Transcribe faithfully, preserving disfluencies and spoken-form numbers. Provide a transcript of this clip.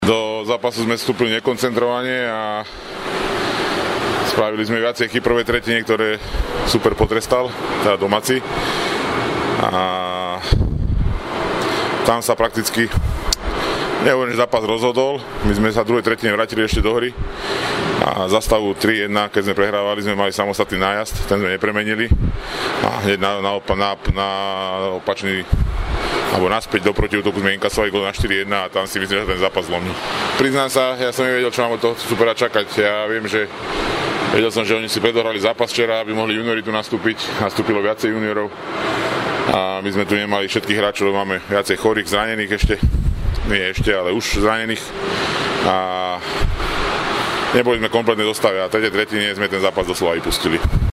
Do zápasu sme vstúpili nekoncentrovane a spravili sme viacej chyb v prvej tretine, ktoré super potrestal, teda domáci. A tam sa prakticky, nehovorím, že zápas rozhodol, my sme sa v druhej tretine vrátili ešte do hry a za stavu tri jedna, keď sme prehrávali, sme mali samostatný nájazd, ten sme nepremenili a hneď na, na, na, na opačný alebo naspäť do protiútoku sme inkasovali gól na štyri jedna a tam si myslím, že ten zápas zlomí. Priznám sa, ja som nevedel, čo mám od toho supera čakať. Ja viem, že vedel som, že oni si predohrali zápas včera, aby mohli juniori tu nastúpiť. Nastúpilo viacej juniorov a my sme tu nemali všetkých hráčov, máme viacej chorých, zranených ešte. Nie ešte, ale už zranených. A neboli sme kompletné zostave a v tretej tretine sme ten zápas doslova vypustili.